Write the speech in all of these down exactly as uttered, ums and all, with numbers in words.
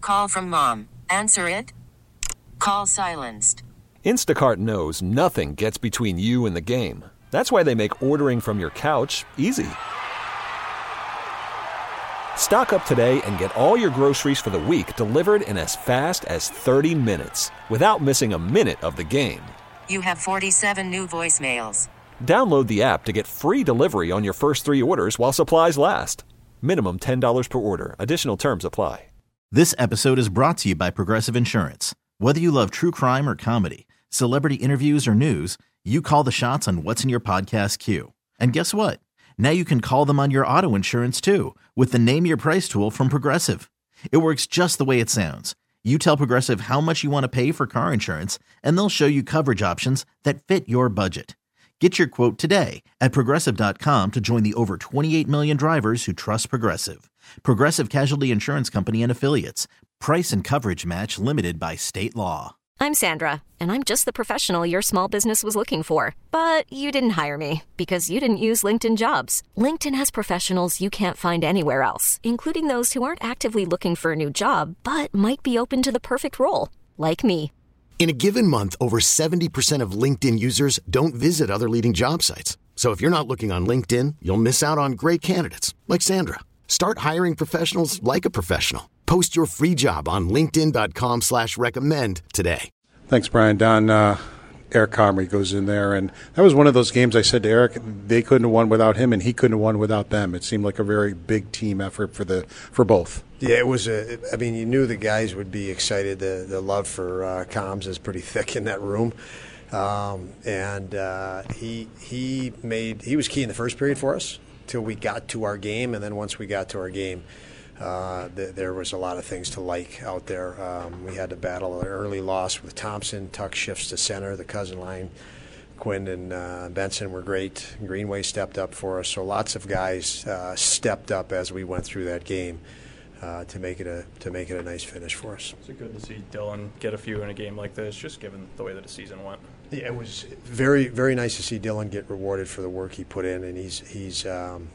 call from mom. Answer it. Call silenced. Instacart knows nothing gets between you and the game. That's why they make ordering from your couch easy. Stock up today and get all your groceries for the week delivered in as fast as thirty minutes without missing a minute of the game. You have forty-seven new voicemails. Download the app to get free delivery on your first three orders while supplies last. Minimum ten dollars per order. Additional terms apply. This episode is brought to you by Progressive Insurance. Whether you love true crime or comedy, celebrity interviews or news, you call the shots on what's in your podcast queue. And guess what? Now you can call them on your auto insurance too with the Name Your Price tool from Progressive. It works just the way it sounds. You tell Progressive how much you want to pay for car insurance, and they'll show you coverage options that fit your budget. Get your quote today at Progressive dot com to join the over twenty-eight million drivers who trust Progressive. Progressive Casualty Insurance Company and Affiliates. Price and coverage match limited by state law. I'm Sandra, and I'm just the professional your small business was looking for. But you didn't hire me because you didn't use LinkedIn Jobs. LinkedIn has professionals you can't find anywhere else, including those who aren't actively looking for a new job, but might be open to the perfect role, like me. In a given month, over seventy percent of LinkedIn users don't visit other leading job sites. So if you're not looking on LinkedIn, you'll miss out on great candidates like Sandra. Start hiring professionals like a professional. Post your free job on linkedin dot com slash recommend today. Thanks, Brian. Don, uh, Eric Comrie goes in there, and that was one of those games I said to Eric, they couldn't have won without him, and he couldn't have won without them. It seemed like a very big team effort for the for both. Yeah, it was a. I mean, you knew the guys would be excited. The the love for uh, Combs is pretty thick in that room, um, and uh, he he made he was key in the first period for us till we got to our game, and then once we got to our game, uh, th- there was a lot of things to like out there. Um, we had to battle an early loss with Thompson. Tuck shifts to center. The cousin line, Quinn and uh, Benson were great. Greenway stepped up for us. So lots of guys uh, stepped up as we went through that game. Uh, to make it a to make it a nice finish for us. Is it good to see Dylan get a few in a game like this, just given the way that the season went? Yeah, it was very very nice to see Dylan get rewarded for the work he put in, and he's he's um,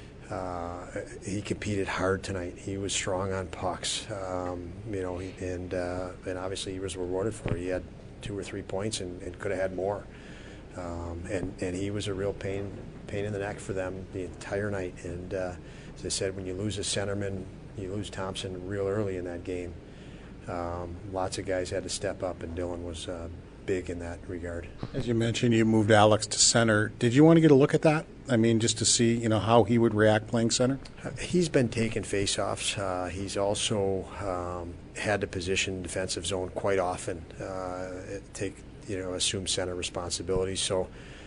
uh, he competed hard tonight. He was strong on pucks, um, you know, and uh, and obviously he was rewarded for it. He had two or three points and, and could have had more, um, and and he was a real pain pain in the neck for them the entire night. And uh, as I said, when you lose a centerman, you lose Thompson real early in that game. Um, lots of guys had to step up, and Dylan was uh, big in that regard. As you mentioned, you moved Alex to center. Did you want to get a look at that? I mean, just to see, you know, how he would react playing center? Uh, he's been taking faceoffs. Uh, he's also um, had to position defensive zone quite often, uh, take, you know, assume center responsibilities. So,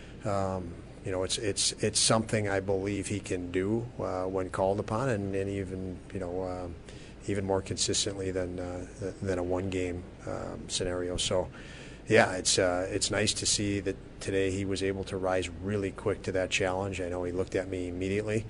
um, You know, it's it's it's something I believe he can do uh, when called upon, and, and even you know um, even more consistently than uh, than a one game um, scenario. So, yeah, it's uh, it's nice to see that today he was able to rise really quick to that challenge. I know he looked at me immediately,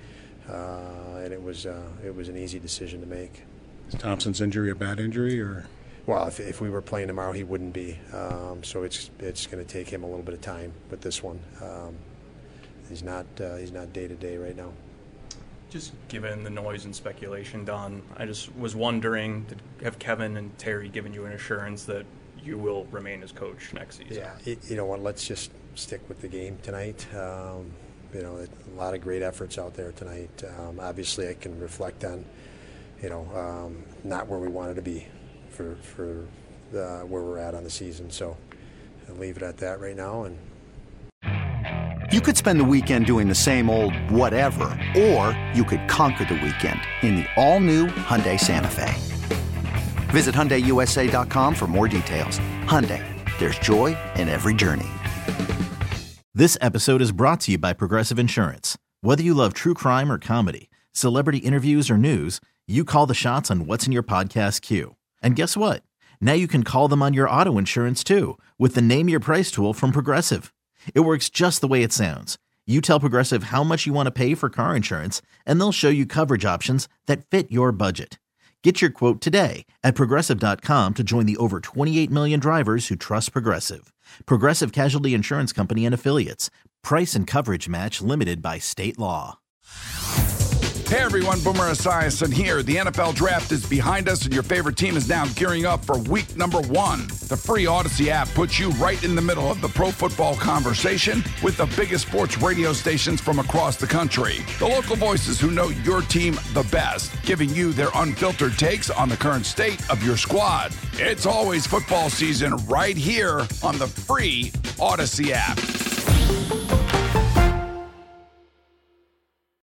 uh, and it was uh, it was an easy decision to make. Is Thompson's injury a bad injury, or? Well, if, if we were playing tomorrow, he wouldn't be. Um, so it's it's going to take him a little bit of time with this one. Um, He's not uh, he's not day to day right now. Just given the noise and speculation, Don, I just was wondering, have Kevin and Terry given you an assurance that you will remain as coach next season? Yeah, it, you know what? Let's just stick with the game tonight. Um, you know, a lot of great efforts out there tonight. Um, obviously, I can reflect on, you know, um, not where we wanted to be for for uh, where we're at on the season. So I'll leave it at that right now. And. You could spend the weekend doing the same old whatever, or you could conquer the weekend in the all-new Hyundai Santa Fe. Visit Hyundai U S A dot com for more details. Hyundai, there's joy in every journey. This episode is brought to you by Progressive Insurance. Whether you love true crime or comedy, celebrity interviews or news, you call the shots on what's in your podcast queue. And guess what? Now you can call them on your auto insurance too with the Name Your Price tool from Progressive. It works just the way it sounds. You tell Progressive how much you want to pay for car insurance, and they'll show you coverage options that fit your budget. Get your quote today at Progressive dot com to join the over twenty-eight million drivers who trust Progressive. Progressive Casualty Insurance Company and Affiliates. Price and coverage match limited by state law. Hey everyone, Boomer Esiason here. The N F L Draft is behind us and your favorite team is now gearing up for week number one. The free Odyssey app puts you right in the middle of the pro football conversation with the biggest sports radio stations from across the country. The local voices who know your team the best, giving you their unfiltered takes on the current state of your squad. It's always football season right here on the free Odyssey app.